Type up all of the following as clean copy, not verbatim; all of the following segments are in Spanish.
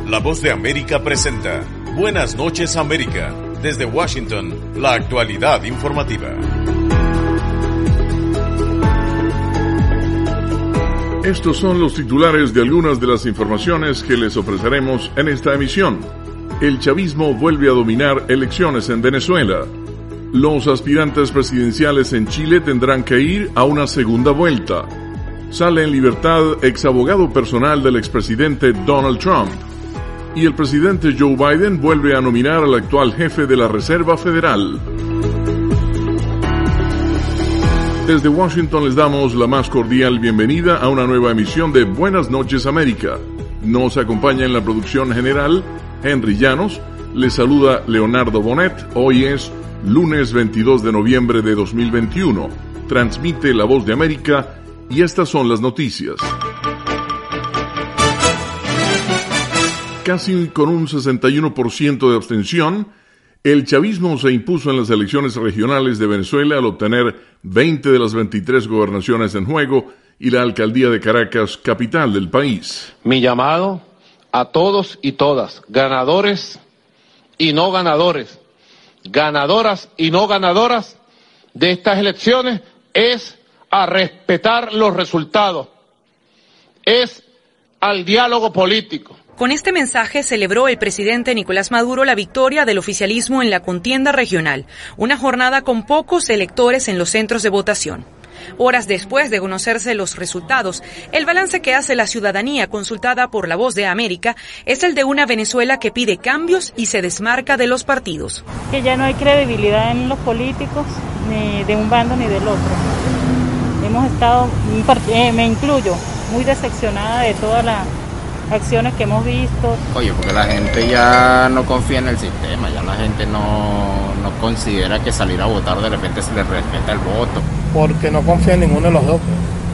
La Voz de América presenta Buenas noches América. Desde Washington, la actualidad informativa. Estos son los titulares de algunas de las informaciones que les ofreceremos en esta emisión. El chavismo vuelve a dominar elecciones en Venezuela. Los aspirantes presidenciales en Chile tendrán que ir a una segunda vuelta. Sale en libertad exabogado personal del expresidente Donald Trump. Y el presidente Joe Biden vuelve a nominar al actual jefe de la Reserva Federal. Desde Washington les damos la más cordial bienvenida a una nueva emisión de Buenas noches América. Nos acompaña en la producción general Henry Llanos. Les saluda Leonardo Bonet. Hoy es lunes 22 de noviembre de 2021. Transmite La Voz de América y estas son las noticias. Casi con un 61% de abstención, el chavismo se impuso en las elecciones regionales de Venezuela al obtener 20 de las 23 gobernaciones en juego y la alcaldía de Caracas, capital del país. Mi llamado a todos y todas, ganadores y no ganadores, ganadoras y no ganadoras de estas elecciones, es a respetar los resultados, es al diálogo político. Con este mensaje celebró el presidente Nicolás Maduro la victoria del oficialismo en la contienda regional, una jornada con pocos electores en los centros de votación. Horas después de conocerse los resultados, el balance que hace la ciudadanía consultada por La Voz de América es el de una Venezuela que pide cambios y se desmarca de los partidos. Que ya no hay credibilidad en los políticos, ni de un bando ni del otro. Hemos estado, me incluyo, muy decepcionada de todas las acciones que hemos visto. Oye, porque la gente ya no confía en el sistema, ya la gente no considera que salir a votar de repente se le respeta el voto. Porque no confía en ninguno de los dos,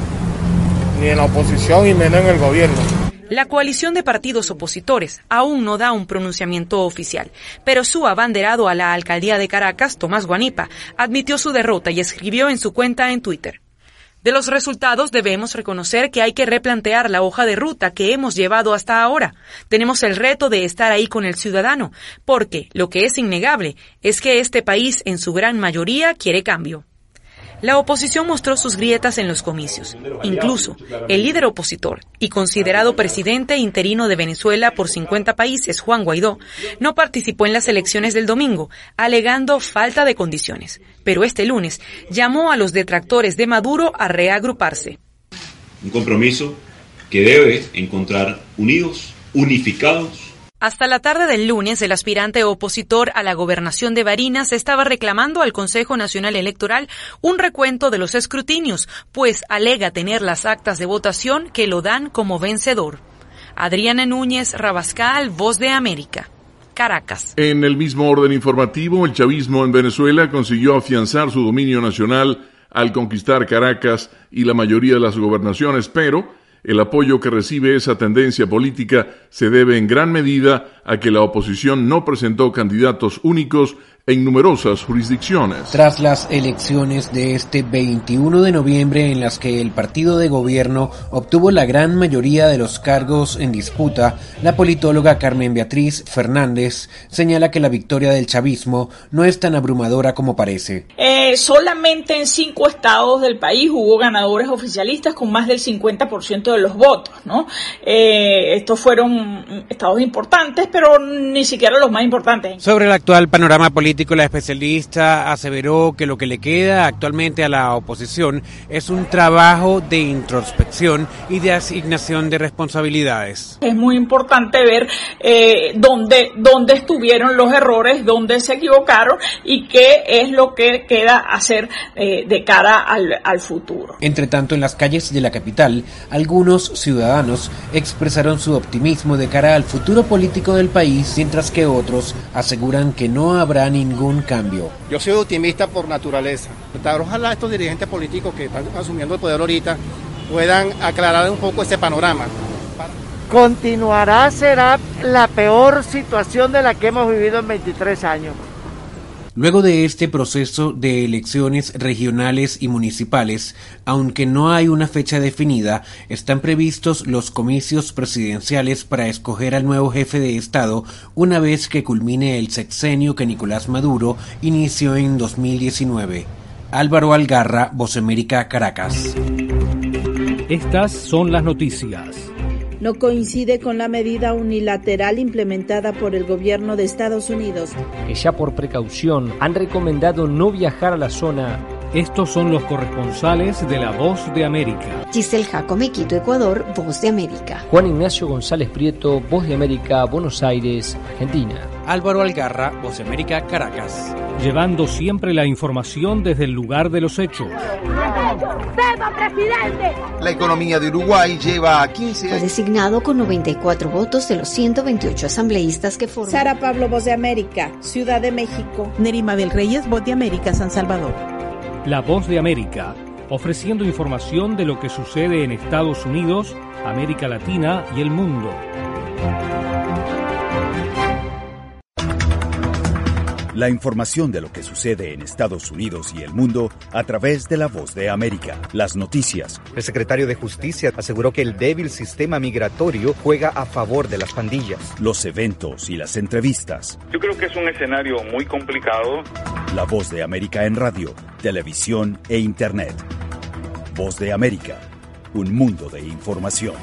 ni en la oposición y menos en el gobierno. La coalición de partidos opositores aún no da un pronunciamiento oficial, pero su abanderado a la alcaldía de Caracas, Tomás Guanipa, admitió su derrota y escribió en su cuenta en Twitter: de los resultados debemos reconocer que hay que replantear la hoja de ruta que hemos llevado hasta ahora. Tenemos el reto de estar ahí con el ciudadano, porque lo que es innegable es que este país en su gran mayoría quiere cambio. La oposición mostró sus grietas en los comicios. Incluso el líder opositor y considerado presidente interino de Venezuela por 50 países, Juan Guaidó, no participó en las elecciones del domingo, alegando falta de condiciones. Pero este lunes llamó a los detractores de Maduro a reagruparse. Un compromiso que debe encontrar unidos, unificados. Hasta la tarde del lunes, el aspirante opositor a la gobernación de Barinas estaba reclamando al Consejo Nacional Electoral un recuento de los escrutinios, pues alega tener las actas de votación que lo dan como vencedor. Adriana Núñez Rabascal, Voz de América, Caracas. En el mismo orden informativo, el chavismo en Venezuela consiguió afianzar su dominio nacional al conquistar Caracas y la mayoría de las gobernaciones, pero el apoyo que recibe esa tendencia política se debe en gran medida a que la oposición no presentó candidatos únicos en numerosas jurisdicciones. Tras las elecciones de este 21 de noviembre en las que el partido de gobierno obtuvo la gran mayoría de los cargos en disputa, la politóloga Carmen Beatriz Fernández señala que la victoria del chavismo no es tan abrumadora como parece. Solamente en 5 estados del país hubo ganadores oficialistas con más del 50% de los votos, ¿no? Estos fueron estados importantes, pero ni siquiera los más importantes. Sobre el actual panorama político, la especialista aseveró que lo que le queda actualmente a la oposición es un trabajo de introspección y de asignación de responsabilidades. Es muy importante ver dónde estuvieron los errores, dónde se equivocaron y qué es lo que queda hacer de cara al futuro. Entre tanto, en las calles de la capital, algunos ciudadanos expresaron su optimismo de cara al futuro político del país, mientras que otros aseguran que no habrá ningún cambio. Yo soy optimista por naturaleza. Ojalá estos dirigentes políticos que están asumiendo el poder ahorita puedan aclarar un poco ese panorama. Continuará, será la peor situación de la que hemos vivido en 23 años. Luego de este proceso de elecciones regionales y municipales, aunque no hay una fecha definida, están previstos los comicios presidenciales para escoger al nuevo jefe de Estado una vez que culmine el sexenio que Nicolás Maduro inició en 2019. Álvaro Algarra, Voz América, Caracas. Estas son las noticias. No coincide con la medida unilateral implementada por el gobierno de Estados Unidos, que ya por precaución han recomendado no viajar a la zona. Estos son los corresponsales de La Voz de América. Giselle Jacome, Quito, Ecuador, Voz de América. Juan Ignacio González Prieto, Voz de América, Buenos Aires, Argentina. Álvaro Algarra, Voz de América, Caracas. Llevando siempre la información desde el lugar de los hechos. La economía de Uruguay lleva 15 años. Fue designado con 94 votos de los 128 asambleístas que forman. Sara Pablo, Voz de América, Ciudad de México. Nerima del Reyes, Voz de América, San Salvador. La Voz de América, ofreciendo información de lo que sucede en Estados Unidos, América Latina y el mundo. La información de lo que sucede en Estados Unidos y el mundo a través de La Voz de América. Las noticias. El secretario de Justicia aseguró que el débil sistema migratorio juega a favor de las pandillas. Los eventos y las entrevistas. Yo creo que es un escenario muy complicado. La Voz de América en radio, televisión e internet. Voz de América, un mundo de información.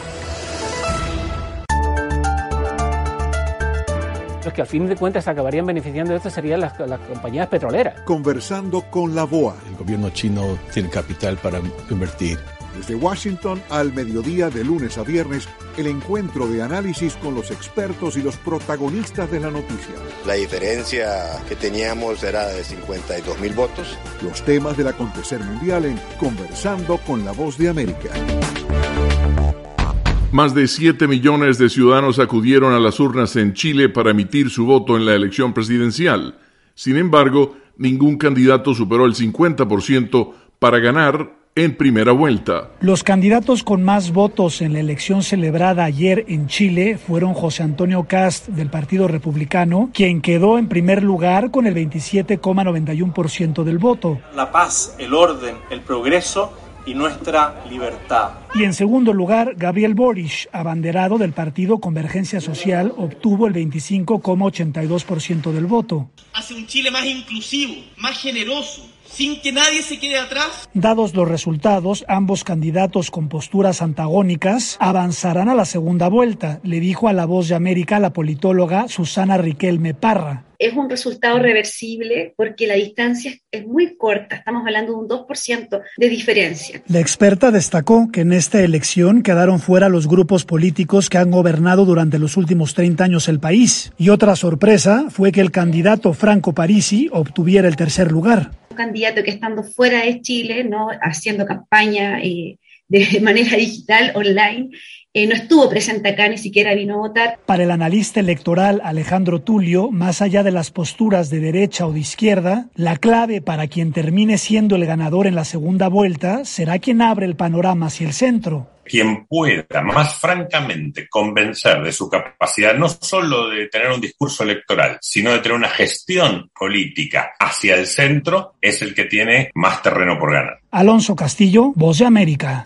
Los que al fin de cuentas se acabarían beneficiando de esto serían las compañías petroleras. Conversando con la VOA. El gobierno chino tiene capital para invertir. Desde Washington al mediodía de lunes a viernes, el encuentro de análisis con los expertos y los protagonistas de la noticia. La diferencia que teníamos era de 52.000 votos. Los temas del acontecer mundial en Conversando con la Voz de América. Más de 7 millones de ciudadanos acudieron a las urnas en Chile para emitir su voto en la elección presidencial. Sin embargo, ningún candidato superó el 50% para ganar en primera vuelta. Los candidatos con más votos en la elección celebrada ayer en Chile fueron José Antonio Kast del Partido Republicano, quien quedó en primer lugar con el 27,91% del voto. La paz, el orden, el progreso y nuestra libertad. Y en segundo lugar, Gabriel Boric, abanderado del partido Convergencia Social, obtuvo el 25,82% del voto. Hacia un Chile más inclusivo, más generoso, sin que nadie se quede atrás. Dados los resultados, ambos candidatos con posturas antagónicas avanzarán a la segunda vuelta, le dijo a La Voz de América la politóloga Susana Riquelme Parra. Es un resultado reversible porque la distancia es muy corta, estamos hablando de un 2% de diferencia. La experta destacó que en esta elección quedaron fuera los grupos políticos que han gobernado durante los últimos 30 años el país. Y otra sorpresa fue que el candidato Franco Parisi obtuviera el tercer lugar. Un candidato que estando fuera de Chile, no haciendo campaña de manera digital, online, no estuvo presente acá, ni siquiera vino a votar. Para el analista electoral Alejandro Tulio, más allá de las posturas de derecha o de izquierda, la clave para quien termine siendo el ganador en la segunda vuelta será quien abre el panorama hacia el centro. Quien pueda más francamente convencer de su capacidad no solo de tener un discurso electoral, sino de tener una gestión política hacia el centro, es el que tiene más terreno por ganar. Alonso Castillo, Voz de América.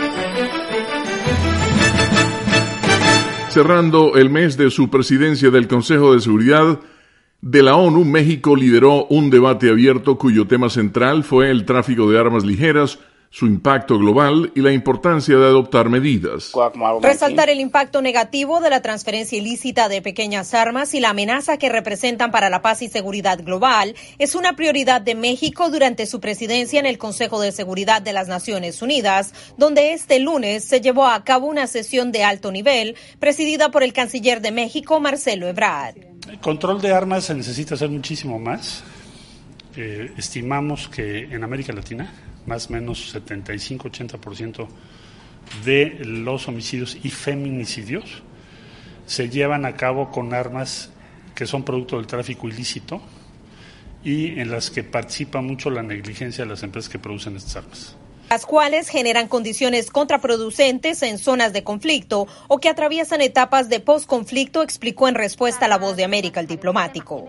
Cerrando el mes de su presidencia del Consejo de Seguridad de la ONU, México lideró un debate abierto cuyo tema central fue el tráfico de armas ligeras, su impacto global y la importancia de adoptar medidas. Resaltar el impacto negativo de la transferencia ilícita de pequeñas armas y la amenaza que representan para la paz y seguridad global es una prioridad de México durante su presidencia en el Consejo de Seguridad de las Naciones Unidas, donde este lunes se llevó a cabo una sesión de alto nivel presidida por el canciller de México, Marcelo Ebrard. El control de armas se necesita hacer muchísimo más. Estimamos que en América Latina más o menos 75-80% de los homicidios y feminicidios se llevan a cabo con armas que son producto del tráfico ilícito y en las que participa mucho la negligencia de las empresas que producen estas armas, las cuales generan condiciones contraproducentes en zonas de conflicto o que atraviesan etapas de posconflicto, explicó en respuesta a La Voz de América el diplomático.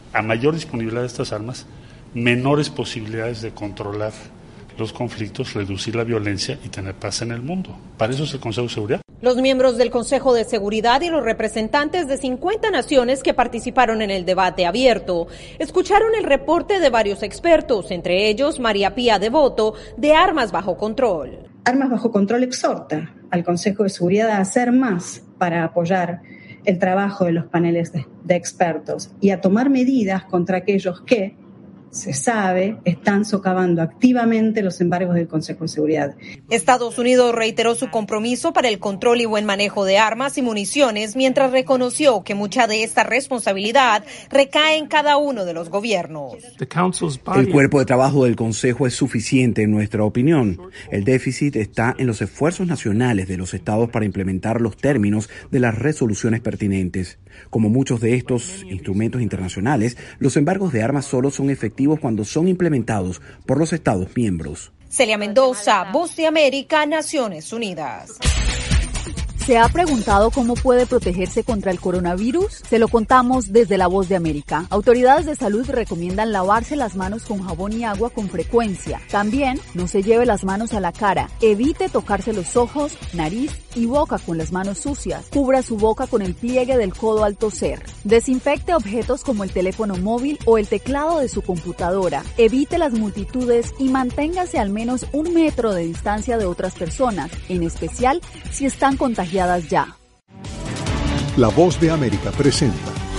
a mayor disponibilidad de estas armas, menores posibilidades de controlar los conflictos, reducir la violencia y tener paz en el mundo. Para eso es el Consejo de Seguridad. Los miembros del Consejo de Seguridad y los representantes de 50 naciones que participaron en el debate abierto escucharon el reporte de varios expertos, entre ellos María Pía Devoto, de Armas Bajo Control. Armas Bajo Control exhorta al Consejo de Seguridad a hacer más para apoyar el trabajo de los paneles de expertos y a tomar medidas contra aquellos que, se sabe, están socavando activamente los embargos del Consejo de Seguridad. Estados Unidos reiteró su compromiso para el control y buen manejo de armas y municiones, mientras reconoció que mucha de esta responsabilidad recae en cada uno de los gobiernos. El cuerpo de trabajo del Consejo es suficiente en nuestra opinión. El déficit está en los esfuerzos nacionales de los estados para implementar los términos de las resoluciones pertinentes. Como muchos de estos instrumentos internacionales, los embargos de armas solo son efectivos cuando son implementados por los Estados miembros. Celia Mendoza, Voz de América, Naciones Unidas. ¿Se ha preguntado cómo puede protegerse contra el coronavirus? Se lo contamos desde La Voz de América. Autoridades de salud recomiendan lavarse las manos con jabón y agua con frecuencia. También no se lleve las manos a la cara. Evite tocarse los ojos, nariz y boca con las manos sucias. Cubra su boca con el pliegue del codo al toser. Desinfecte objetos como el teléfono móvil o el teclado de su computadora. Evite las multitudes y manténgase al menos 1 metro de distancia de otras personas, en especial si están contagiadas ya. La Voz de América presenta.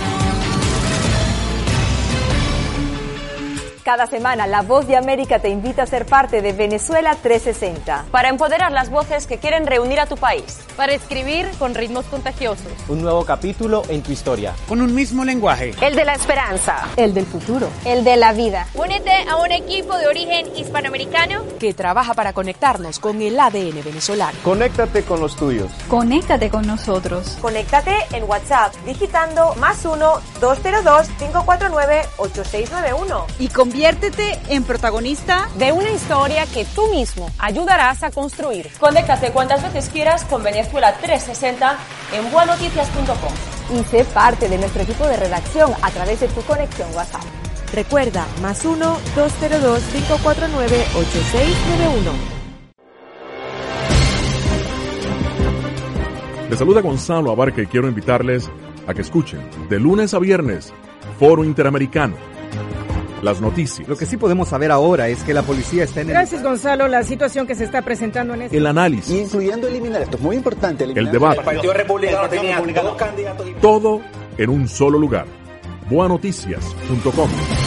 Cada semana, La Voz de América te invita a ser parte de Venezuela 360. Para empoderar las voces que quieren reunir a tu país. Para escribir con ritmos contagiosos. Un nuevo capítulo en tu historia. Con un mismo lenguaje. El de la esperanza. El del futuro. El de la vida. Únete a un equipo de origen hispanoamericano que trabaja para conectarnos con el ADN venezolano. Conéctate con los tuyos. Conéctate con nosotros. Conéctate en WhatsApp digitando +1 202 549 8691. Y conviértete en protagonista de una historia que tú mismo ayudarás a construir. Conéctate cuantas veces quieras con Venezuela 360 en buenoticias.com. Y sé parte de nuestro equipo de redacción a través de tu conexión WhatsApp. Recuerda, +1 202 549 8691. Les saluda Gonzalo Abarca y quiero invitarles a que escuchen de lunes a viernes Foro Interamericano. Las noticias. Lo que sí podemos saber ahora es que la policía está en Gracias, Gonzalo. La situación que se está presentando en el análisis. Incluyendo eliminar, esto es muy importante. El debate. El Partido Republicano tenía 2 candidatos. Todo en un solo lugar. Buenoticias.com.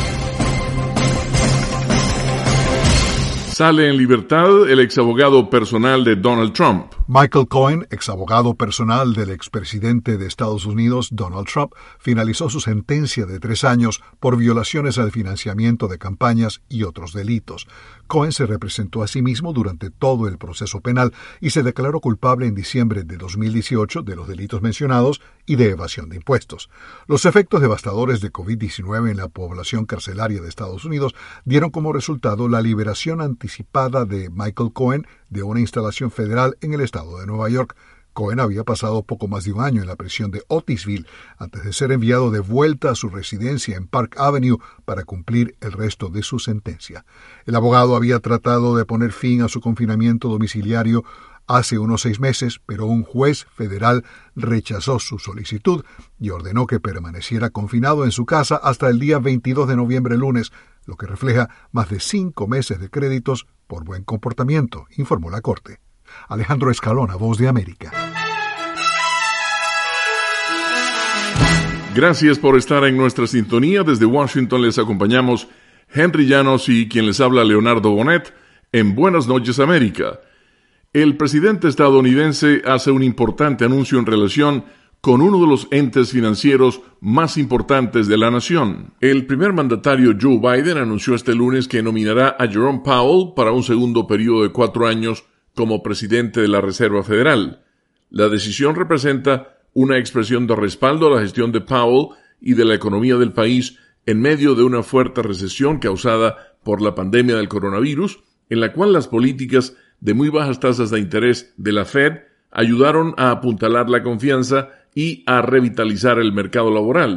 Sale en libertad el exabogado personal de Donald Trump. Michael Cohen, exabogado personal del expresidente de Estados Unidos, Donald Trump, finalizó su sentencia de 3 años por violaciones al financiamiento de campañas y otros delitos. Cohen se representó a sí mismo durante todo el proceso penal y se declaró culpable en diciembre de 2018 de los delitos mencionados y de evasión de impuestos. Los efectos devastadores de COVID-19 en la población carcelaria de Estados Unidos dieron como resultado la liberación anticipada de Michael Cohen de una instalación federal en el estado de Nueva York. Cohen había pasado poco más de 1 año en la prisión de Otisville antes de ser enviado de vuelta a su residencia en Park Avenue para cumplir el resto de su sentencia. El abogado había tratado de poner fin a su confinamiento domiciliario hace unos 6 meses, pero un juez federal rechazó su solicitud y ordenó que permaneciera confinado en su casa hasta el día 22 de noviembre, lunes, lo que refleja más de 5 meses de créditos por buen comportamiento, informó la Corte. Alejandro Escalona, Voz de América. Gracias por estar en nuestra sintonía. Desde Washington les acompañamos Henry Llanos y quien les habla Leonardo Bonet en Buenas Noches América. El presidente estadounidense hace un importante anuncio en relación con uno de los entes financieros más importantes de la nación. El primer mandatario Joe Biden anunció este lunes que nominará a Jerome Powell para un segundo periodo de 4 años como presidente de la Reserva Federal. La decisión representa una expresión de respaldo a la gestión de Powell y de la economía del país en medio de una fuerte recesión causada por la pandemia del coronavirus, en la cual las políticas de muy bajas tasas de interés de la Fed ayudaron a apuntalar la confianza y a revitalizar el mercado laboral.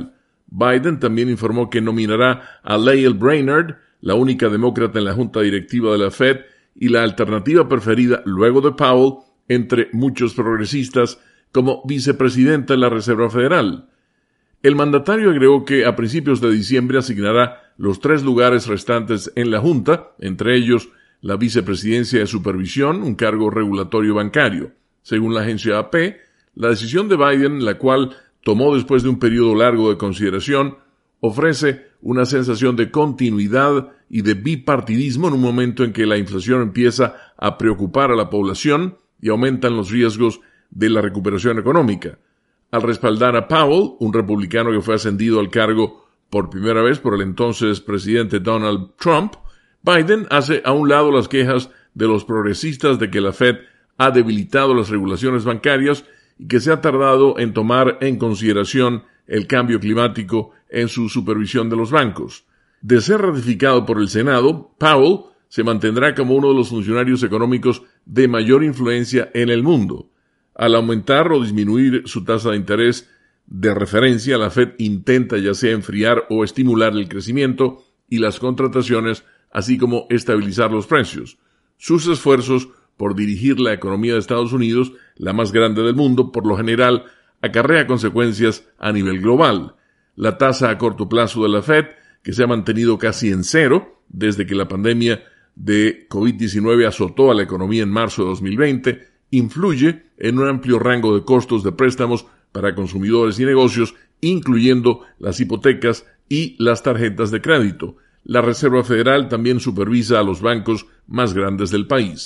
Biden también informó que nominará a Lael Brainerd, la única demócrata en la junta directiva de la Fed y la alternativa preferida luego de Powell entre muchos progresistas, como vicepresidenta de la Reserva Federal. El mandatario agregó que a principios de diciembre asignará los 3 lugares restantes en la junta, entre ellos la vicepresidencia de supervisión, un cargo regulatorio bancario. Según la agencia AP, la decisión de Biden, la cual tomó después de un periodo largo de consideración, ofrece una sensación de continuidad y de bipartidismo en un momento en que la inflación empieza a preocupar a la población y aumentan los riesgos de la recuperación económica. Al respaldar a Powell, un republicano que fue ascendido al cargo por primera vez por el entonces presidente Donald Trump, Biden hace a un lado las quejas de los progresistas de que la Fed ha debilitado las regulaciones bancarias y que se ha tardado en tomar en consideración el cambio climático en su supervisión de los bancos. De ser ratificado por el Senado, Powell se mantendrá como uno de los funcionarios económicos de mayor influencia en el mundo. Al aumentar o disminuir su tasa de interés de referencia, la Fed intenta ya sea enfriar o estimular el crecimiento y las contrataciones, así como estabilizar los precios. Sus esfuerzos por dirigir la economía de Estados Unidos, la más grande del mundo, por lo general, acarrea consecuencias a nivel global. La tasa a corto plazo de la Fed, que se ha mantenido casi en cero desde que la pandemia de COVID-19 azotó a la economía en marzo de 2020, influye en un amplio rango de costos de préstamos para consumidores y negocios, incluyendo las hipotecas y las tarjetas de crédito. La Reserva Federal también supervisa a los bancos más grandes del país.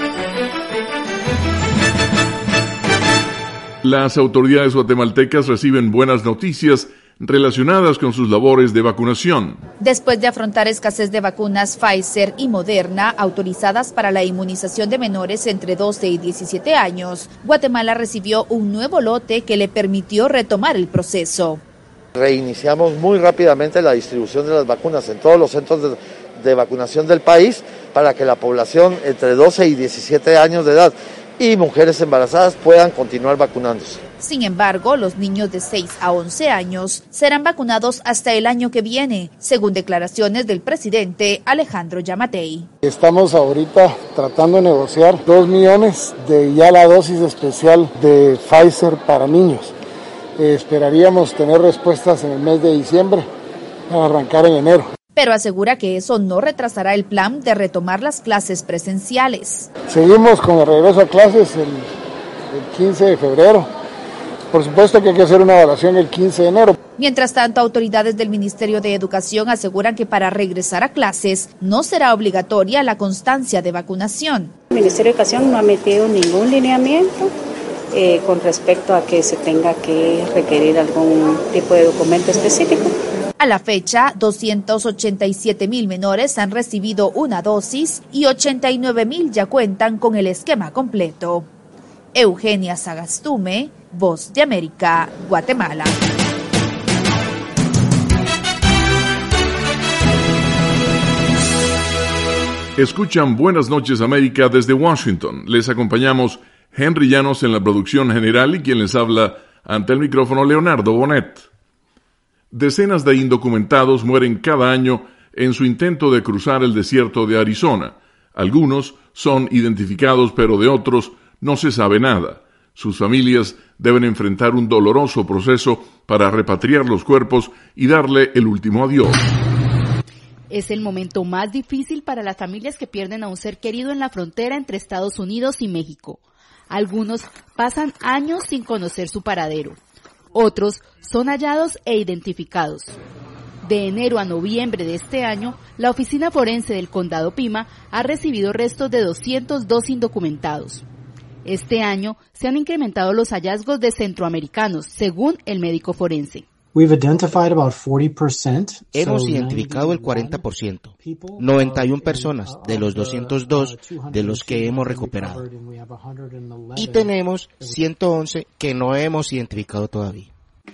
Las autoridades guatemaltecas reciben buenas noticias relacionadas con sus labores de vacunación. Después de afrontar escasez de vacunas Pfizer y Moderna autorizadas para la inmunización de menores entre 12 y 17 años, Guatemala recibió un nuevo lote que le permitió retomar el proceso. Reiniciamos muy rápidamente la distribución de las vacunas en todos los centros de vacunación del país para que la población entre 12 y 17 años de edad y mujeres embarazadas puedan continuar vacunándose. Sin embargo, los niños de 6 a 11 años serán vacunados hasta el año que viene, según declaraciones del presidente Alejandro Yamatei. Estamos ahorita tratando de negociar 2 millones de ya la dosis especial de Pfizer para niños. Esperaríamos tener respuestas en el mes de diciembre para arrancar en enero. Pero asegura que eso no retrasará el plan de retomar las clases presenciales. Seguimos con el regreso a clases el 15 de febrero. Por supuesto que hay que hacer una evaluación el 15 de enero. Mientras tanto, autoridades del Ministerio de Educación aseguran que para regresar a clases no será obligatoria la constancia de vacunación. El Ministerio de Educación no ha metido ningún lineamiento con respecto a que se tenga que requerir algún tipo de documento específico. A la fecha, 287,000 menores han recibido una dosis y 89,000 ya cuentan con el esquema completo. Eugenia Sagastume, Voz de América, Guatemala. Escuchan Buenas noches América desde Washington. Les acompañamos Henry Llanos en la producción general y quien les habla ante el micrófono Leonardo Bonet. Decenas de indocumentados mueren cada año en su intento de cruzar el desierto de Arizona. Algunos son identificados, pero de otros no se sabe nada. Sus familias deben enfrentar un doloroso proceso para repatriar los cuerpos y darle el último adiós. Es el momento más difícil para las familias que pierden a un ser querido en la frontera entre Estados Unidos y México. Algunos pasan años sin conocer su paradero. Otros son hallados e identificados. De enero a noviembre de este año, la Oficina Forense del Condado Pima ha recibido restos de 202 indocumentados. Este año se han incrementado los hallazgos de centroamericanos, según el médico forense. Hemos identificado el 40%, 91 personas de los 202 de los que hemos recuperado. Y tenemos 111 que no hemos identificado todavía.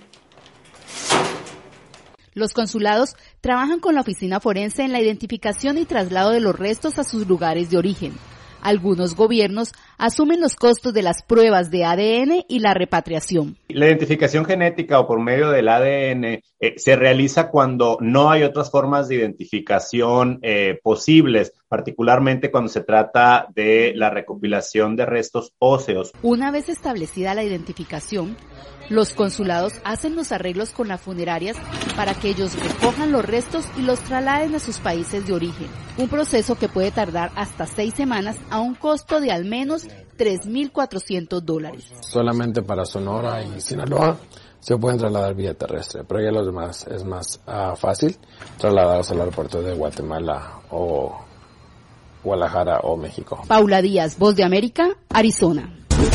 Los consulados trabajan con la oficina forense en la identificación y traslado de los restos a sus lugares de origen. Algunos gobiernos asumen los costos de las pruebas de ADN y la repatriación. La identificación genética o por medio del ADN se realiza cuando no hay otras formas de identificación posibles, particularmente cuando se trata de la recopilación de restos óseos. Una vez establecida la identificación, los consulados hacen los arreglos con las funerarias para que ellos recojan los restos y los trasladen a sus países de origen. Un proceso que puede tardar hasta 6 semanas a un costo de al menos $3,400. Solamente para Sonora y Sinaloa se pueden trasladar vía terrestre, pero ya los demás es más fácil trasladarlos al aeropuerto de Guatemala o Guadalajara o México. Paula Díaz, Voz de América, Arizona.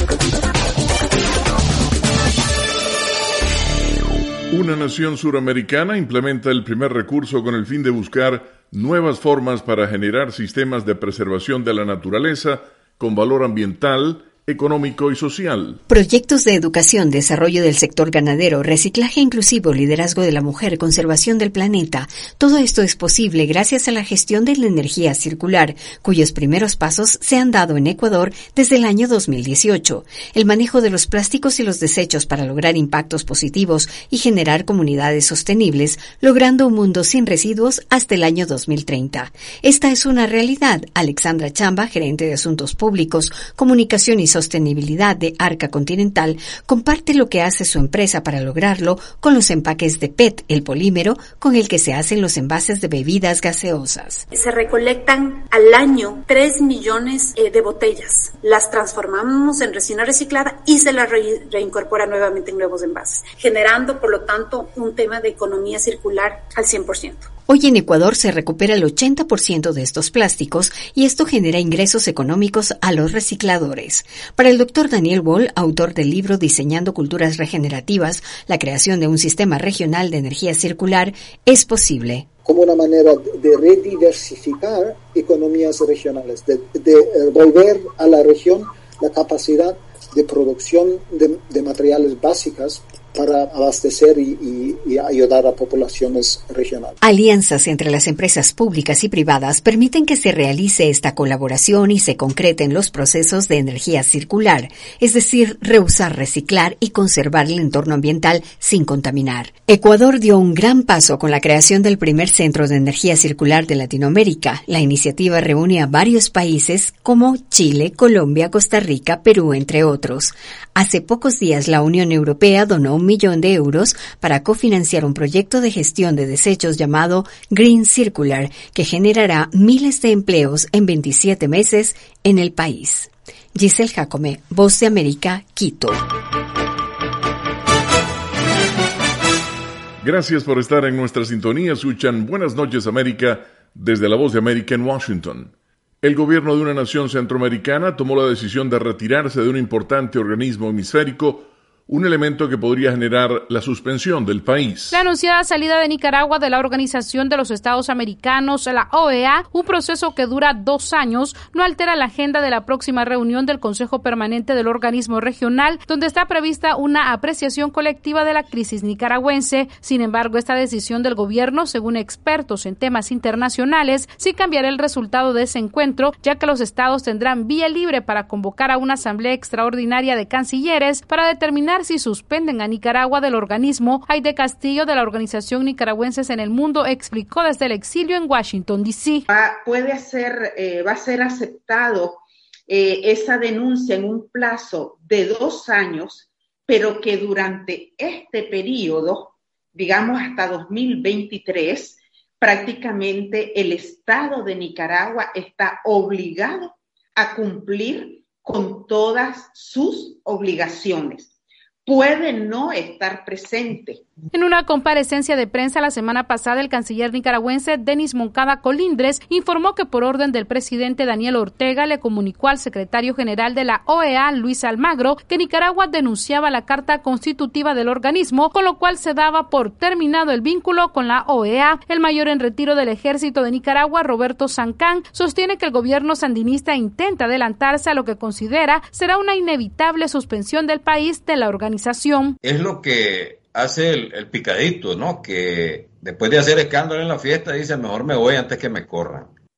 Una nación suramericana implementa el primer recurso con el fin de buscar nuevas formas para generar sistemas de preservación de la naturaleza con valor ambiental, económico y social. Proyectos de educación, desarrollo del sector ganadero, reciclaje inclusivo, liderazgo de la mujer, conservación del planeta. Todo esto es posible gracias a la gestión de la energía circular, cuyos primeros pasos se han dado en Ecuador desde el año 2018. El manejo de los plásticos y los desechos para lograr impactos positivos y generar comunidades sostenibles, logrando un mundo sin residuos hasta el año 2030. Esta es una realidad. Alexandra Chamba, gerente de Asuntos Públicos, Comunicación y Sostenibilidad de Arca Continental, comparte lo que hace su empresa para lograrlo con los empaques de PET, el polímero con el que se hacen los envases de bebidas gaseosas. Se recolectan al año 3 millones de botellas. Las transformamos en resina reciclada y se las reincorpora nuevamente en nuevos envases, generando, por lo tanto, un tema de economía circular al 100%. Hoy en Ecuador se recupera el 80% de estos plásticos y esto genera ingresos económicos a los recicladores. Para el doctor Daniel Wall, autor del libro Diseñando Culturas Regenerativas, la creación de un sistema regional de energía circular es posible. Como una manera de rediversificar economías regionales, de volver a la región la capacidad de producción de materiales básicos para abastecer y ayudar a poblaciones regionales. Alianzas entre las empresas públicas y privadas permiten que se realice esta colaboración y se concreten los procesos de energía circular, es decir, reusar, reciclar y conservar el entorno ambiental sin contaminar. Ecuador dio un gran paso con la creación del primer centro de energía circular de Latinoamérica. La iniciativa reúne a varios países como Chile, Colombia, Costa Rica, Perú, entre otros. Hace pocos días la Unión Europea donó 1 millón de euros para cofinanciar un proyecto de gestión de desechos llamado Green Circular, que generará miles de empleos en 27 meses en el país. Giselle Jacome, Voz de América, Quito. Gracias por estar en nuestra sintonía. Escuchan Buenas noches América desde la Voz de América en Washington. El gobierno de una nación centroamericana tomó la decisión de retirarse de un importante organismo hemisférico, un elemento que podría generar la suspensión del país. La anunciada salida de Nicaragua de la Organización de los Estados Americanos, la OEA, un proceso que dura 2 años, no altera la agenda de la próxima reunión del Consejo Permanente del organismo regional, donde está prevista una apreciación colectiva de la crisis nicaragüense. Sin embargo, esta decisión del gobierno, según expertos en temas internacionales, sí cambiará el resultado de ese encuentro, ya que los estados tendrán vía libre para convocar a una asamblea extraordinaria de cancilleres para determinar si suspenden a Nicaragua del organismo. Aide Castillo, de la Organización Nicaragüenses en el Mundo, explicó desde el exilio en Washington, D.C. Va a ser aceptado esa denuncia en un plazo de 2 años, pero que durante este periodo, digamos hasta 2023, prácticamente el Estado de Nicaragua está obligado a cumplir con todas sus obligaciones. Puede no estar presente. En una comparecencia de prensa la semana pasada, el canciller nicaragüense Denis Moncada Colindres informó que por orden del presidente Daniel Ortega le comunicó al secretario general de la OEA, Luis Almagro, que Nicaragua denunciaba la carta constitutiva del organismo, con lo cual se daba por terminado el vínculo con la OEA. El mayor en retiro del ejército de Nicaragua, Roberto Sancán, sostiene que el gobierno sandinista intenta adelantarse a lo que considera será una inevitable suspensión del país de la organización. Es lo que hace el picadito, ¿no? Que después de hacer escándalo en la fiesta dice, mejor me voy antes que me corran.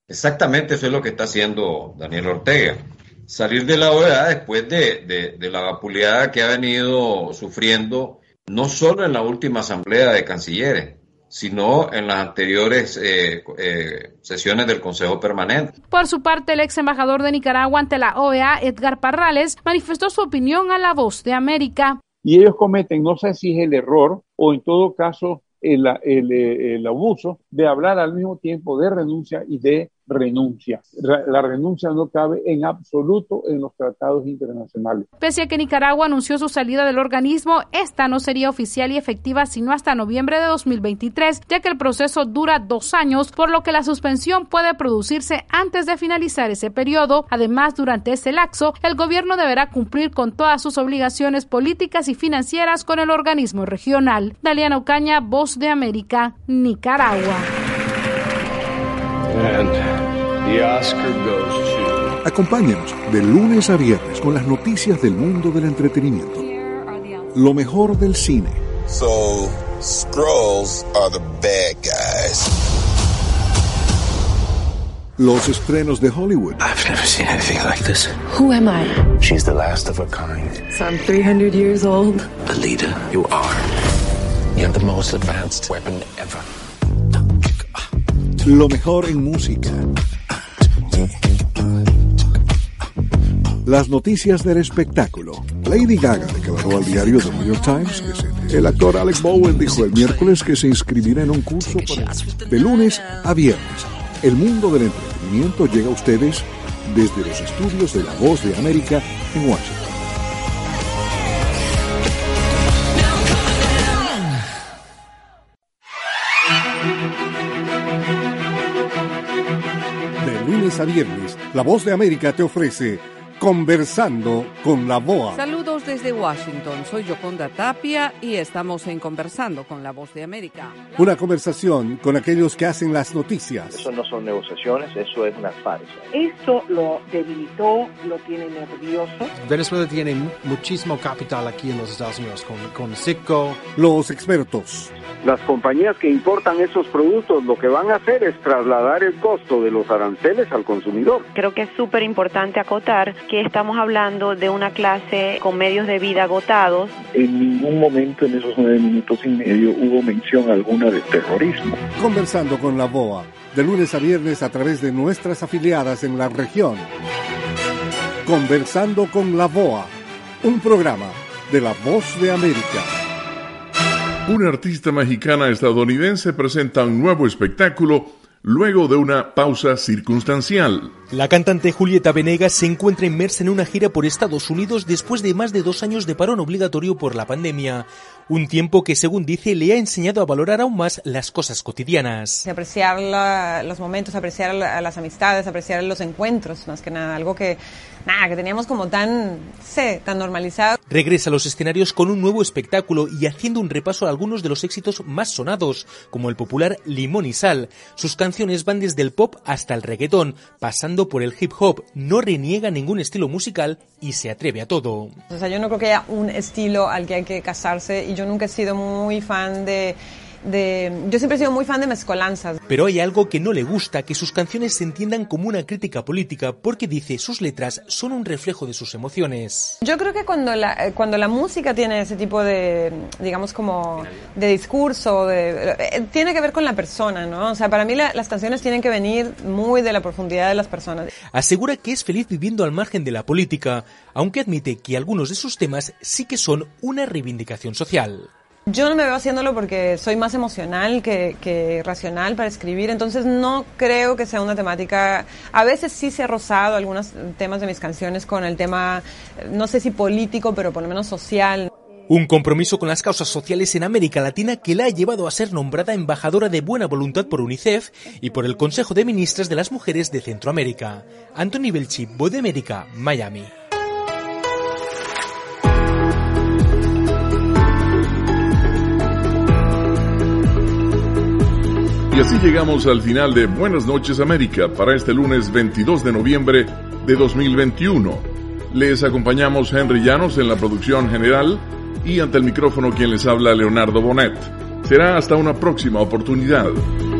Exactamente, eso es lo que está haciendo Daniel Ortega. Salir de la OEA después de la vapuleada que ha venido sufriendo, no solo en la última asamblea de cancilleres, sino en las anteriores sesiones del Consejo Permanente. Por su parte, el ex embajador de Nicaragua ante la OEA, Edgar Parrales, manifestó su opinión a La Voz de América. Y ellos cometen, no sé si es el error o en todo caso el abuso de hablar al mismo tiempo de renuncia y de renuncia. La renuncia no cabe en absoluto en los tratados internacionales. Pese a que Nicaragua anunció su salida del organismo, esta no sería oficial y efectiva sino hasta noviembre de 2023, ya que el proceso dura 2 años, por lo que la suspensión puede producirse antes de finalizar ese periodo. Además, durante ese lapso, el gobierno deberá cumplir con todas sus obligaciones políticas y financieras con el organismo regional. Daliana Ocaña, Voz de América, Nicaragua. The Oscar goes to... Acompáñanos de lunes a viernes con las noticias del mundo del entretenimiento. Lo mejor del cine. So, Skrulls are the bad guys. Los estrenos de Hollywood. I've never seen anything like this. Who am I? She's the last of her kind. So I'm 300 years old. Alita, you are. You're the most advanced weapon ever. Lo mejor en música. Las noticias del espectáculo. Lady Gaga declaró al diario The New York Times que el actor Alec Baldwin dijo el miércoles que se inscribirá en un curso de lunes a viernes. El mundo del entretenimiento llega a ustedes desde los estudios de La Voz de América en Washington. De lunes a viernes, La Voz de América te ofrece Conversando con la BOA. Saludos desde Washington, soy Yoconda Tapia y estamos en Conversando con la Voz de América. Una conversación con aquellos que hacen las noticias. Eso no son negociaciones, eso es una farsa. Esto lo debilitó, lo tiene nervioso. Venezuela tiene muchísimo capital aquí en los Estados Unidos, con Citgo. Los expertos. Las compañías que importan esos productos lo que van a hacer es trasladar el costo de los aranceles al consumidor. Creo que es súper importante acotar que estamos hablando de una clase con medios de vida agotados. En ningún momento en esos 9 minutos y medio hubo mención alguna de terrorismo. Conversando con la BOA, de lunes a viernes a través de nuestras afiliadas en la región. Conversando con la BOA, un programa de La Voz de América. Una artista mexicana estadounidense presenta un nuevo espectáculo luego de una pausa circunstancial. La cantante Julieta Venegas se encuentra inmersa en una gira por Estados Unidos después de más de 2 años de parón obligatorio por la pandemia. Un tiempo que, según dice, le ha enseñado a valorar aún más las cosas cotidianas. Apreciar los momentos, apreciar las amistades, apreciar los encuentros, más que nada. Algo que teníamos como tan normalizado. Regresa a los escenarios con un nuevo espectáculo y haciendo un repaso a algunos de los éxitos más sonados, como el popular Limón y Sal. Sus canciones van desde el pop hasta el reggaetón, pasando por el hip hop. No reniega ningún estilo musical y se atreve a todo. O sea, yo no creo que haya un estilo al que hay que casarse y yo nunca he sido muy fan yo siempre he sido muy fan de mezcolanzas. Pero hay algo que no le gusta, que sus canciones se entiendan como una crítica política, porque dice sus letras son un reflejo de sus emociones. Yo creo que cuando la música tiene ese tipo de, digamos, como de discurso, tiene que ver con la persona, ¿no? O sea, para mí las canciones tienen que venir muy de la profundidad de las personas. Asegura que es feliz viviendo al margen de la política, aunque admite que algunos de sus temas sí que son una reivindicación social. Yo no me veo haciéndolo porque soy más emocional que racional para escribir, entonces no creo que sea una temática. A veces sí se ha rozado algunos temas de mis canciones con el tema, no sé si político, pero por lo menos social. Un compromiso con las causas sociales en América Latina que la ha llevado a ser nombrada embajadora de buena voluntad por UNICEF y por el Consejo de Ministras de las Mujeres de Centroamérica. Anthony Belchi, Voz de América, Miami. Y así llegamos al final de Buenas noches América para este lunes 22 de noviembre de 2021. Les acompañamos Henry Llanos en la producción general y ante el micrófono quien les habla Leonardo Bonet. Será hasta una próxima oportunidad.